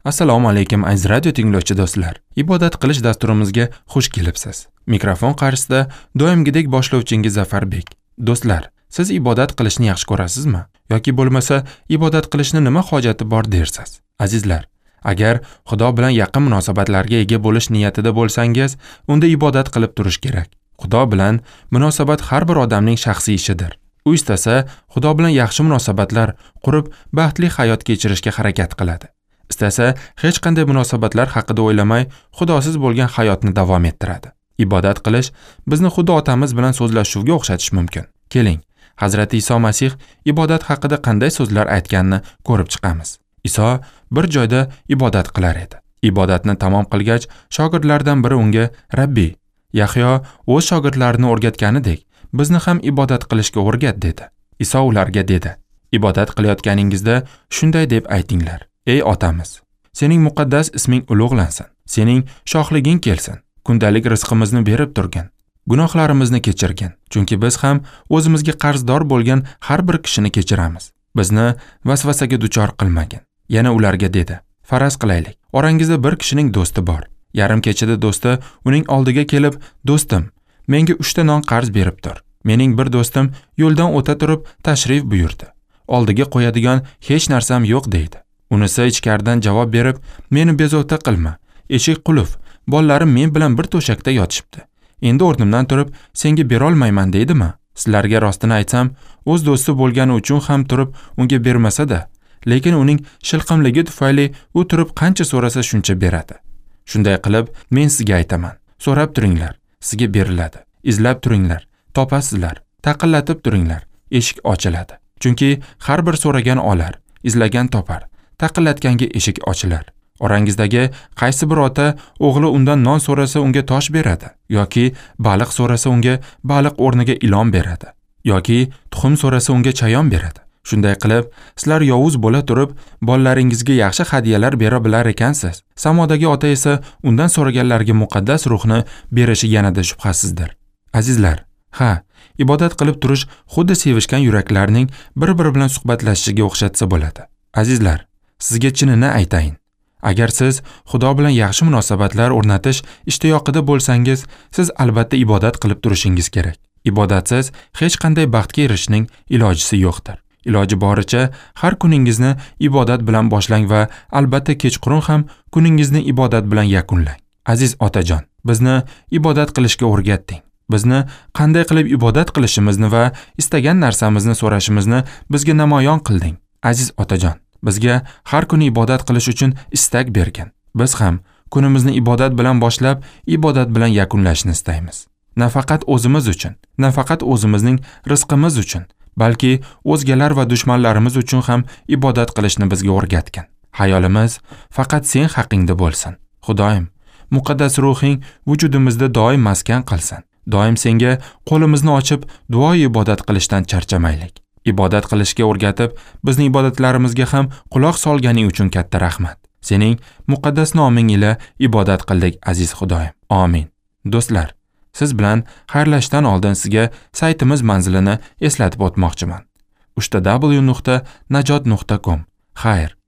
Assalomu alaykum aziz radio tinglovchi do'stlar. Ibodat qilish dasturimizga xush kelibsiz. Mikrofon qarshisida doimgidek boshlovchingiz Zafarbek. Do'stlar, siz ibodat qilishni yaxshi ko'rasizmi? Yoki bo'lmasa, ibodat qilishni nima hojati bor dersiz? Azizlar, agar Xudo bilan yaqin munosabatlarga ega bo'lish niyatida bo'lsangiz, unda ibodat qilib turish kerak. Xudo bilan munosabat har bir odamning shaxsiy ishidir. U istasa, Xudo bilan yaxshi munosabatlar qurib, baxtli hayot kechirishga harakat qiladi. Istasa, hech qanday munosabatlar haqida o'ylamay, Xudosiz bo'lgan hayotni davom ettiradi. Ibodat qilish bizni Xudo otamiz bilan so'zlashuvga o'xshatish mumkin. Keling, Hazrati Iso Masih ibodat haqida qanday so'zlar aytganini ko'rib chiqamiz. Iso bir joyda ibodat qilar edi. Ibodatni tamom qilgach, shogirdlardan biri unga: "Rabbiy, Yahyo o'z shogirdlarini o'rgatganidek, bizni ham ibodat qilishga o'rgat" dedi. Iso ularga dedi: "Ibodat qilayotganingizda shunday deb aytinglar: Ey otamiz, sening muqaddas isming ulug'lansin, sening shohliging kelsin, kundalik rizqimizni berib turgin, gunohlarimizni kechirgin, chunki biz ham o'zimizga qarzdor bo'lgan har bir kishini kechiramiz. Bizni vasvasaga duchor qilmagin." Yana ularga dedi: "Faraz qilaylik, orangizda bir kishining do'sti bor. Yarim kechada do'sti uning oldiga kelib: Do'stim, menga 3 ta non qarz berib tur. Mening bir do'stim yo'ldan o'ta turib tashrif buyurdi. Oldiga qo'yadigan hech narsam yo'q" deydi. Unisi ichkaridan javob berib: "Meni bezovta qilma. Eshik qulf, bolalarim men bilan bir to'shakda yotishibdi. Endi o'rnimdan turib senga bera olmayman" deydimi? Sizlarga rostini aytsam, o'z do'sti bo'lgani uchun ham turib unga bermasa-da, lekin uning shilqimligi tufayli u turib qancha so'rasa shuncha beradi. Shunday qilib, men sizga aytaman: so'rab turinglar, sizga beriladi. Izlab turinglar, topasizlar. Taqillatib turinglar, eshik ochiladi. Chunki har bir so'ragan olar, izlagan topar. Taqillatganga eshik ochilar. Orangizdagi qaysi bir ota o'g'li undan non so'rasa unga tosh beradi, yoki baliq so'rasa unga baliq o'rniga ilon beradi, yoki tuxum so'rasa unga chayon beradi? Shunday qilib, sizlar yovuz bo'la turib, bolalaringizga yaxshi hadyalar bera bilar ekansiz. Samodagi ota esa undan so'raganlarga muqaddas ruhni berishi yanada shubhasizdir. Azizlar, ibodat qilib turish xuddi sevishgan yuraklarning bir-biri bilan suhbatlashishiga o'xshatsa bo'ladi. Azizlar, sizga chinini aytayin. Agar siz Xudo bilan yaxshi munosabatlar o'rnatish ishtiyoqida bo'lsangiz, siz albatta ibodat qilib turishingiz kerak. Ibodatsiz hech qanday baxtga erishishning ilojisi yo'qdir. Iloji boricha har kuningizni ibodat bilan boshlang va albatta kechqurun ham kuningizni ibodat bilan yakunlang. Aziz otajon, bizni ibodat qilishga o'rgatding. Bizni qanday qilib ibodat qilishimizni va istagan narsamizni so'rashimizni bizga namoyon qilding. Aziz otajon, bizga har kuni ibodat qilish uchun istak bergin. Biz ham kunimizni ibodat bilan boshlab, ibodat bilan yakunlashni istaymiz. Nafaqat o'zimiz uchun, nafaqat o'zimizning rizqimiz uchun, balki o'zgalar va dushmanlarimiz uchun ham ibodat qilishni bizga o'rgatgin. Hayolimiz faqat sen haqingda bo'lsin. Xudoyim, muqaddas ruhing vujudimizda doim maskan qilsin. Doim senga qo'limizni ochib duo ibodat qilishdan charchamaylik. Ibodat qilishga o'rgatib, bizning ibodatlarimizga ham quloq solganing uchun katta rahmat. Sening muqaddas noming ila ibodat qildik aziz Xudoyim. Amin. Do'stlar, siz bilan xayrlashdan oldin sizga saytimiz manzilini eslatib o'tmoqchiman. www.najot.com. Xayr,